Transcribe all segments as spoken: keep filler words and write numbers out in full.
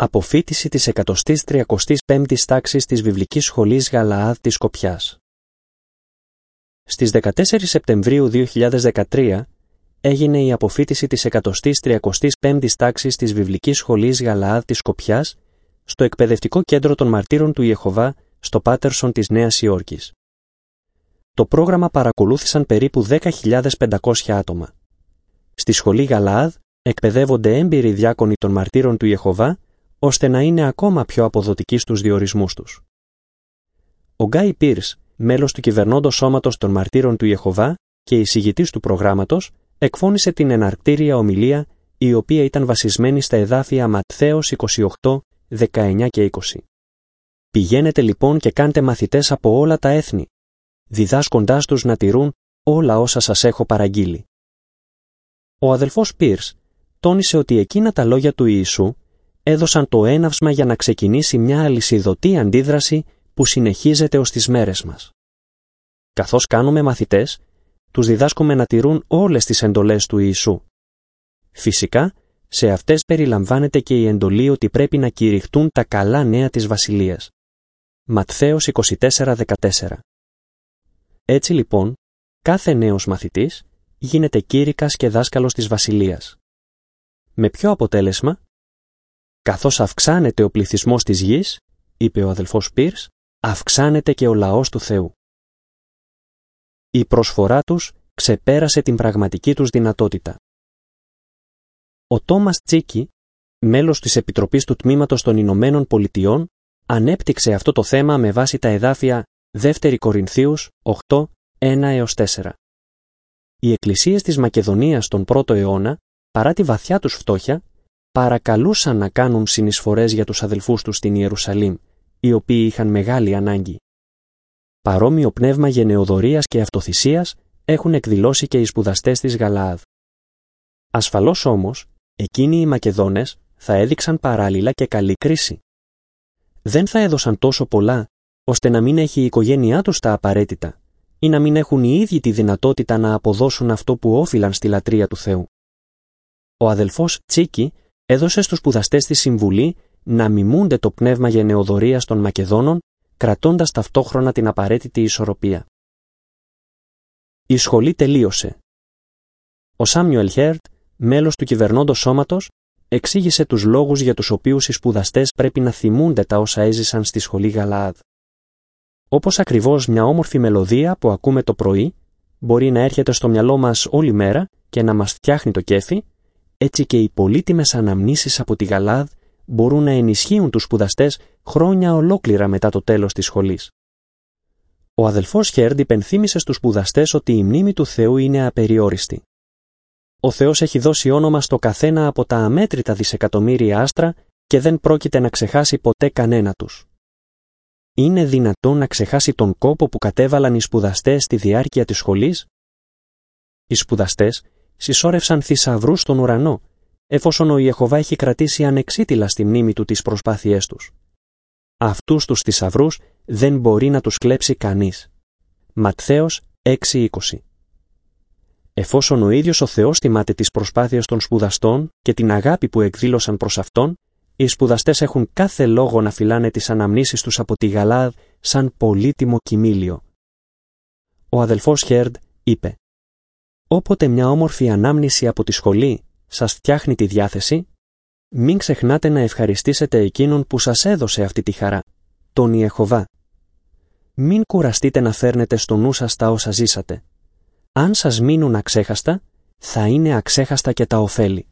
Αποφοίτηση της εκατοστής τριακοστής πέμπτης τάξης της Βιβλικής Σχολής Γαλαάδ της Σκοπιάς. Στις δεκατέσσερις Σεπτεμβρίου δύο χιλιάδες δεκατρία έγινε η αποφοίτηση της εκατοστής τριακοστής πέμπτης τάξης της Βιβλικής Σχολής Γαλαάδ της Σκοπιάς στο Εκπαιδευτικό Κέντρο των Μαρτύρων του Ιεχωβά στο Πάτερσον της Νέας Υόρκης. Το πρόγραμμα παρακολούθησαν περίπου δέκα χιλιάδες πεντακόσια άτομα. Στη Σχολή Γαλαάδ εκπαιδεύονται έμπειροι διάκονοι των Μαρτύρων του Ιεχωβά ώστε να είναι ακόμα πιο αποδοτικοί στους διορισμούς τους. Ο Γκάι Πίρς, μέλος του κυβερνώντος σώματος των Μαρτύρων του Ιεχωβά και εισηγητής του προγράμματος, εκφώνησε την εναρκτήρια ομιλία, η οποία ήταν βασισμένη στα εδάφια Ματθαίος είκοσι οκτώ, δεκαεννιά και είκοσι. Πηγαίνετε λοιπόν και κάντε μαθητές από όλα τα έθνη, διδάσκοντάς τους να τηρούν όλα όσα σας έχω παραγγείλει. Ο αδελφός Πίρς τόνισε ότι εκείνα τα λόγια του Ιησού έδωσαν το έναυσμα για να ξεκινήσει μια αλυσιδωτή αντίδραση που συνεχίζεται ως τις μέρες μας. Καθώς κάνουμε μαθητές, τους διδάσκουμε να τηρούν όλες τις εντολές του Ιησού. Φυσικά, σε αυτές περιλαμβάνεται και η εντολή ότι πρέπει να κηρυχτούν τα καλά νέα της Βασιλείας. Ματθαίος είκοσι τέσσερα δεκατέσσερα. Έτσι λοιπόν, κάθε νέος μαθητής γίνεται κήρυκας και δάσκαλος της Βασιλείας. Με ποιο αποτέλεσμα? Καθώς αυξάνεται ο πληθυσμός της γης, είπε ο αδελφός Πίρς, αυξάνεται και ο λαός του Θεού. Η προσφορά τους ξεπέρασε την πραγματική τους δυνατότητα. Ο Τόμας Τσίκι, μέλος της Επιτροπής του Τμήματος των Ηνωμένων Πολιτειών, ανέπτυξε αυτό το θέμα με βάση τα εδάφια Δεύτερη Κορινθίους οκτώ, ένα έως τέσσερα. Οι εκκλησίες της Μακεδονίας τον πρώτο αιώνα, παρά τη βαθιά τους φτώχεια, παρακαλούσαν να κάνουν συνεισφορές για τους αδελφούς τους στην Ιερουσαλήμ, οι οποίοι είχαν μεγάλη ανάγκη. Παρόμοιο πνεύμα γενεοδορίας και αυτοθυσίας έχουν εκδηλώσει και οι σπουδαστές της Γαλαάδ. Ασφαλώς όμως, εκείνοι οι Μακεδόνες θα έδειξαν παράλληλα και καλή κρίση. Δεν θα έδωσαν τόσο πολλά, ώστε να μην έχει η οικογένειά τους τα απαραίτητα ή να μην έχουν οι ίδιοι τη δυνατότητα να αποδώσουν αυτό που όφιλαν στη λατρεία του Θεού. Ο αδελφός Τσίκι έδωσε στους σπουδαστές τη συμβουλή να μιμούνται το πνεύμα γενεοδορίας των Μακεδόνων, κρατώντας ταυτόχρονα την απαραίτητη ισορροπία. Η σχολή τελείωσε. Ο Σάμιουελ Χέρτ, μέλος του κυβερνώντος σώματος, εξήγησε τους λόγους για τους οποίους οι σπουδαστές πρέπει να θυμούνται τα όσα έζησαν στη σχολή Γαλαάδ. Όπως ακριβώς μια όμορφη μελωδία που ακούμε το πρωί μπορεί να έρχεται στο μυαλό μας όλη μέρα και να μας φτιάχνει το κέφι, έτσι και οι πολύτιμες αναμνήσεις από τη Γαλαάδ μπορούν να ενισχύουν τους σπουδαστές χρόνια ολόκληρα μετά το τέλος της σχολής. Ο αδελφός Χέρντ υπενθύμησε στους σπουδαστές ότι η μνήμη του Θεού είναι απεριόριστη. Ο Θεός έχει δώσει όνομα στο καθένα από τα αμέτρητα δισεκατομμύρια άστρα και δεν πρόκειται να ξεχάσει ποτέ κανένα τους. Είναι δυνατόν να ξεχάσει τον κόπο που κατέβαλαν οι σπουδαστές στη διάρκεια της σχολής? Οι σπουδαστές συσσόρευσαν θησαυρούς στον ουρανό, εφόσον ο Ιεχωβά έχει κρατήσει ανεξίτηλα στη μνήμη του τις προσπάθειές τους. Αυτούς τους θησαυρούς δεν μπορεί να τους κλέψει κανείς. Ματθαίος έξι είκοσι. Εφόσον ο ίδιος ο Θεός τιμάται τις προσπάθειες των σπουδαστών και την αγάπη που εκδήλωσαν προς Αυτόν, οι σπουδαστές έχουν κάθε λόγο να φυλάνε τις αναμνήσεις τους από τη Γαλαάδ σαν πολύτιμο κοιμήλιο. Ο αδελφός Χέρντ είπε: «Όποτε μια όμορφη ανάμνηση από τη σχολή σας φτιάχνει τη διάθεση, μην ξεχνάτε να ευχαριστήσετε εκείνον που σας έδωσε αυτή τη χαρά, τον Ιεχωβά. Μην κουραστείτε να φέρνετε στο νου σας τα όσα ζήσατε. Αν σας μείνουν αξέχαστα, θα είναι αξέχαστα και τα ωφέλη».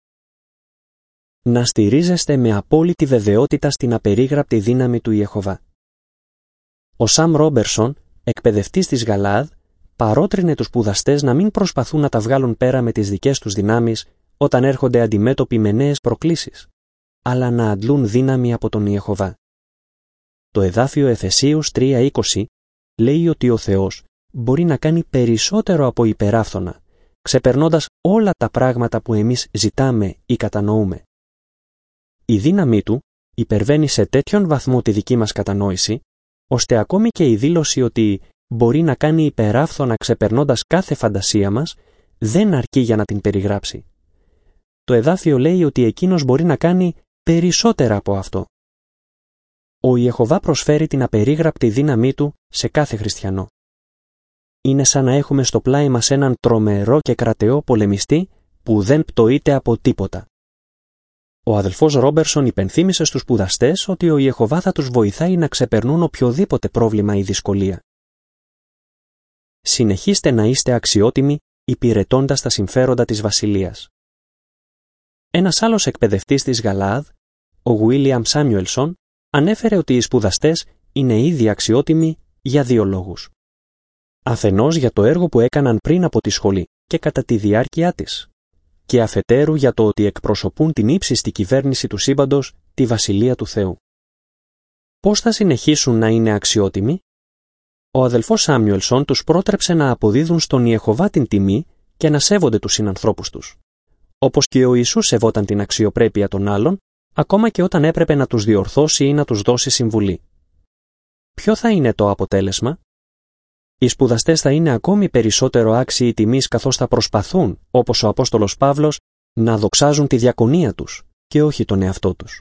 Να στηρίζεστε με απόλυτη βεβαιότητα στην απερίγραπτη δύναμη του Ιεχωβά. Ο Σαμ Ρόμπερσον, εκπαιδευτής της Γαλαάδ, παρότρινε τους σπουδαστές να μην προσπαθούν να τα βγάλουν πέρα με τις δικές τους δυνάμεις όταν έρχονται αντιμέτωποι με νέες προκλήσεις, αλλά να αντλούν δύναμη από τον Ιεχωβά. Το εδάφιο Εφεσίους τρία είκοσι λέει ότι ο Θεός μπορεί να κάνει περισσότερο από υπεράφθονα, ξεπερνώντας όλα τα πράγματα που εμείς ζητάμε ή κατανοούμε. Η δύναμή του υπερβαίνει σε τέτοιον βαθμό τη δική μας κατανόηση, ώστε ακόμη και η δήλωση ότι μπορεί να κάνει υπεράφθονα ξεπερνώντας κάθε φαντασία μας, δεν αρκεί για να την περιγράψει. Το εδάφιο λέει ότι εκείνος μπορεί να κάνει περισσότερα από αυτό. Ο Ιεχωβά προσφέρει την απερίγραπτη δύναμή του σε κάθε χριστιανό. Είναι σαν να έχουμε στο πλάι μας έναν τρομερό και κρατεό πολεμιστή που δεν πτωείται από τίποτα. Ο αδελφός Ρόμπερσον υπενθύμησε στους σπουδαστές ότι ο Ιεχωβά θα τους βοηθάει να ξεπερνούν οποιοδήποτε πρόβλημα ή δυσκολία. Συνεχίστε να είστε αξιότιμοι υπηρετώντας τα συμφέροντα της βασιλείας. Ένας άλλος εκπαιδευτής της Γαλαάδ, ο Γουίλιαμ Σάμιουελσον, ανέφερε ότι οι σπουδαστές είναι ήδη αξιότιμοι για δύο λόγους. Αφενός για το έργο που έκαναν πριν από τη σχολή και κατά τη διάρκεια της, και αφετέρου για το ότι εκπροσωπούν την ύψιστη κυβέρνηση του σύμπαντος, τη Βασιλεία του Θεού. Πώς θα συνεχίσουν να είναι αξιότιμοι? Ο αδελφός Σάμιουελσον τους πρότρεψε να αποδίδουν στον Ιεχωβά την τιμή και να σέβονται τους συνανθρώπους τους. Όπως και ο Ιησούς σεβόταν την αξιοπρέπεια των άλλων, ακόμα και όταν έπρεπε να τους διορθώσει ή να τους δώσει συμβουλή. Ποιο θα είναι το αποτέλεσμα? Οι σπουδαστές θα είναι ακόμη περισσότερο άξιοι τιμής καθώς θα προσπαθούν, όπως ο Απόστολος Παύλος, να δοξάζουν τη διακονία τους και όχι τον εαυτό τους.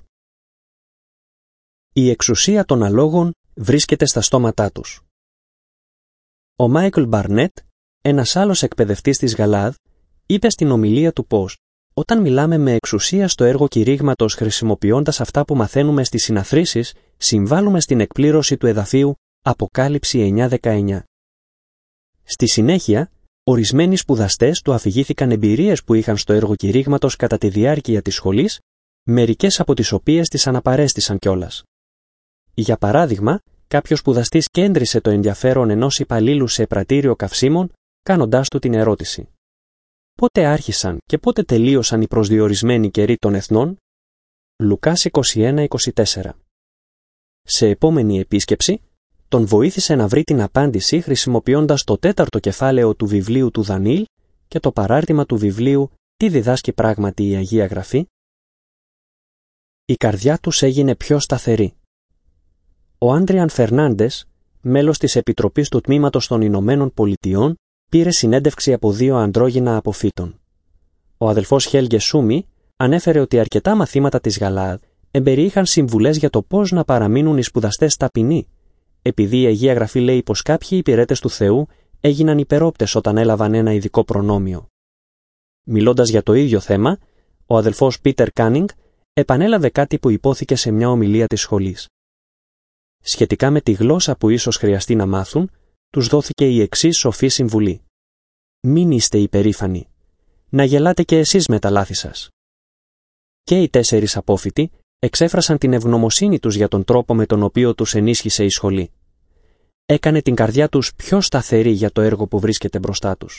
Η εξουσία των αλόγων βρίσκεται στα στόματά τους. Ο Μάικλ Μπαρνέτ, ένας άλλος εκπαιδευτής της Γαλαάδ, είπε στην ομιλία του πως όταν μιλάμε με εξουσία στο έργο κηρύγματος χρησιμοποιώντας αυτά που μαθαίνουμε στις συναθρήσεις, συμβάλλουμε στην εκπλήρωση του εδαφίου Αποκάλυψη εννιά δεκαεννιά. Στη συνέχεια, ορισμένοι σπουδαστές του αφηγήθηκαν εμπειρίες που είχαν στο έργο κηρύγματος κατά τη διάρκεια της σχολής, μερικές από τις οποίες τις αναπαρέστησαν κιόλας. Για παράδειγμα, κάποιος σπουδαστής κέντρισε το ενδιαφέρον ενός υπαλλήλου σε πρατήριο καυσίμων, κάνοντάς του την ερώτηση: πότε άρχισαν και πότε τελείωσαν οι προσδιορισμένοι καιροί των εθνών? Λουκάς είκοσι ένα είκοσι τέσσερα. Σε επόμενη επίσκεψη, τον βοήθησε να βρει την απάντηση χρησιμοποιώντας το τέταρτο κεφάλαιο του βιβλίου του Δανιήλ και το παράρτημα του βιβλίου «Τι διδάσκει πράγματι η Αγία Γραφή?» Η καρδιά τους έγινε πιο σταθερή. Ο Άντριαν Φερνάντες, μέλος της Επιτροπής του Τμήματος των Ηνωμένων Πολιτειών, πήρε συνέντευξη από δύο αντρόγυνα αποφύτων. Ο αδελφός Χέλγε Σούμι ανέφερε ότι αρκετά μαθήματα της Γαλαάδ εμπεριείχαν συμβουλές για το πώς να παραμείνουν οι σπουδαστές ταπεινοί, επειδή η Αγία Γραφή λέει πως κάποιοι υπηρέτες του Θεού έγιναν υπερόπτες όταν έλαβαν ένα ειδικό προνόμιο. Μιλώντας για το ίδιο θέμα, ο αδελφός Πίτερ Κάνινγκ επανέλαβε κάτι που υπόθηκε σε μια ομιλία της σχολής. Σχετικά με τη γλώσσα που ίσως χρειαστεί να μάθουν, τους δόθηκε η εξής σοφή συμβουλή: μην είστε υπερήφανοι. Να γελάτε και εσείς με τα λάθη σας. Και οι τέσσερις απόφοιτοι εξέφρασαν την ευγνωμοσύνη τους για τον τρόπο με τον οποίο τους ενίσχυσε η σχολή. Έκανε την καρδιά τους πιο σταθερή για το έργο που βρίσκεται μπροστά τους.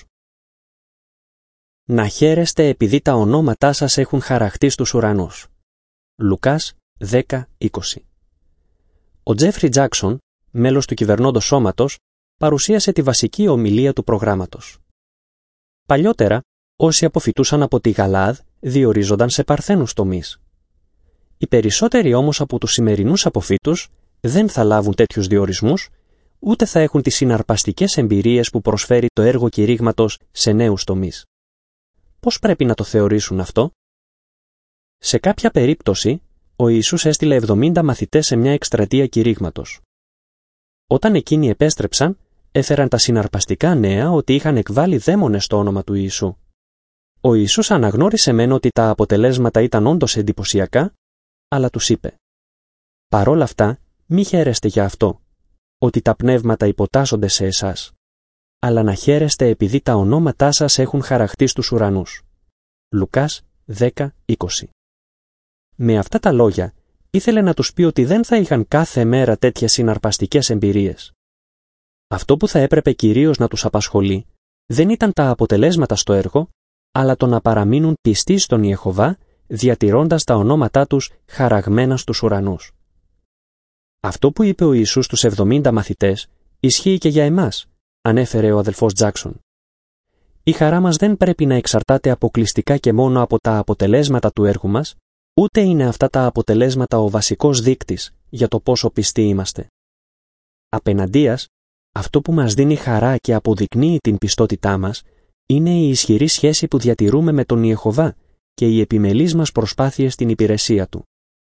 Να χαίρεστε επειδή τα ονόματά σας έχουν χαραχτεί στους ουρανούς. Λουκάς δέκα είκοσι. Ο Τζέφρι Τζάκσον, μέλος του κυβερνώντος σώματος, παρουσίασε τη βασική ομιλία του προγράμματος. Παλιότερα, όσοι αποφοιτούσαν από τη Γαλαάδ διορίζονταν σε παρθένους τομείς. Οι περισσότεροι όμως από τους σημερινούς αποφοίτους δεν θα λάβουν τέτοιους διορισμούς, ούτε θα έχουν τις συναρπαστικές εμπειρίες που προσφέρει το έργο κηρύγματος σε νέους τομείς. Πώς πρέπει να το θεωρήσουν αυτό? Σε κάποια περίπτωση, ο Ιησούς έστειλε εβδομήντα μαθητές σε μια εκστρατεία κηρύγματος. Όταν εκείνοι επέστρεψαν, έφεραν τα συναρπαστικά νέα ότι είχαν εκβάλει δαίμονες στο όνομα του Ιησού. Ο Ιησούς αναγνώρισε μεν ότι τα αποτελέσματα ήταν όντως εντυπωσιακά, αλλά τους είπε: παρόλα αυτά, μη χαίρεστε για αυτό, ότι τα πνεύματα υποτάσσονται σε εσάς, αλλά να χαίρεστε επειδή τα ονόματά σας έχουν χαραχτεί στους ουρανούς. Λουκάς δέκα είκοσι. Με αυτά τα λόγια, ήθελε να τους πει ότι δεν θα είχαν κάθε μέρα τέτοιες συναρπαστικές εμπειρίες. Αυτό που θα έπρεπε κυρίως να τους απασχολεί δεν ήταν τα αποτελέσματα στο έργο, αλλά το να παραμείνουν πιστοί στον Ιεχωβά, διατηρώντας τα ονόματά τους χαραγμένα στους ουρανούς. Αυτό που είπε ο Ιησούς στους εβδομήντα μαθητές ισχύει και για εμάς, ανέφερε ο αδελφός Τζάκσον. Η χαρά μας δεν πρέπει να εξαρτάται αποκλειστικά και μόνο από τα αποτελέσματα του έργου μας, ούτε είναι αυτά τα αποτελέσματα ο βασικός δείκτης για το πόσο πιστοί είμαστε. Απέναντίας, αυτό που μας δίνει χαρά και αποδεικνύει την πιστότητά μας είναι η ισχυρή σχέση που διατηρούμε με τον Ιεχωβά και οι επιμελείς μας προσπάθειες στην υπηρεσία του.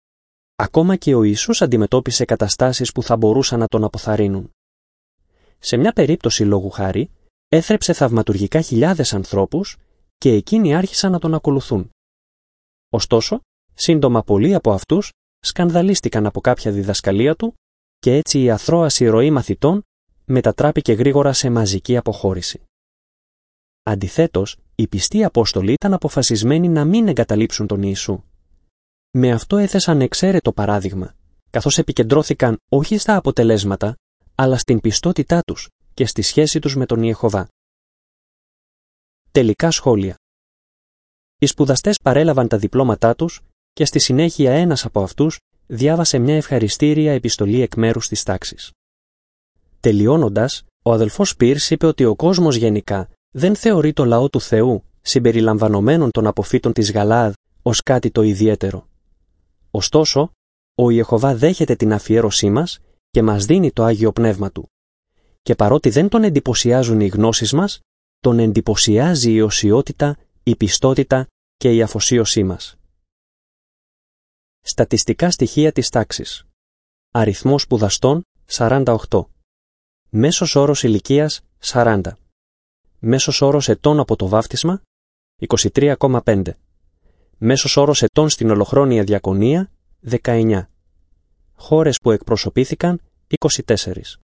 Ακόμα και ο Ιησούς αντιμετώπισε καταστάσεις που θα μπορούσαν να τον αποθαρρύνουν. Σε μια περίπτωση λόγου χάρη, έθρεψε θαυματουργικά χιλιάδες ανθρώπους και εκείνοι άρχισαν να τον ακολουθούν. Ωστόσο, σύντομα πολλοί από αυτούς σκανδαλίστηκαν από κάποια διδασκαλία του και έτσι η αθρώαση ροή μαθητών μετατράπηκε γρήγορα σε μαζική αποχώρηση. Αντιθέτως, οι πιστοί Απόστολοι ήταν αποφασισμένοι να μην εγκαταλείψουν τον Ιησού. Με αυτό έθεσαν εξαίρετο παράδειγμα, καθώς επικεντρώθηκαν όχι στα αποτελέσματα, αλλά στην πιστότητά τους και στη σχέση τους με τον Ιεχωβά. Τελικά σχόλια. Οι σπουδαστές παρέλαβαν τα διπλώματά τους και στη συνέχεια ένας από αυτούς διάβασε μια ευχαριστήρια επιστολή εκ μέρους της τάξης. Τελειώνοντας, ο αδελφός Πίρς είπε ότι ο κόσμος γενικά δεν θεωρεί το λαό του Θεού, συμπεριλαμβανομένων των αποφύτων της Γαλαάδ, ως κάτι το ιδιαίτερο. Ωστόσο, ο Ιεχωβά δέχεται την αφιέρωσή μας και μας δίνει το Άγιο Πνεύμα Του. Και παρότι δεν τον εντυπωσιάζουν οι γνώσεις μας, τον εντυπωσιάζει η οσιότητα, η πιστότητα και η αφοσίωσή μας. Στατιστικά στοιχεία της τάξης. Αριθμός σπουδαστών σαράντα οκτώ. Μέσος όρος ηλικίας σαράντα. Μέσος όρος ετών από το βάφτισμα είκοσι τρία κόμμα πέντε. Μέσος όρος ετών στην ολοχρόνια διακονία δεκαεννιά. Χώρες που εκπροσωπήθηκαν είκοσι τέσσερα.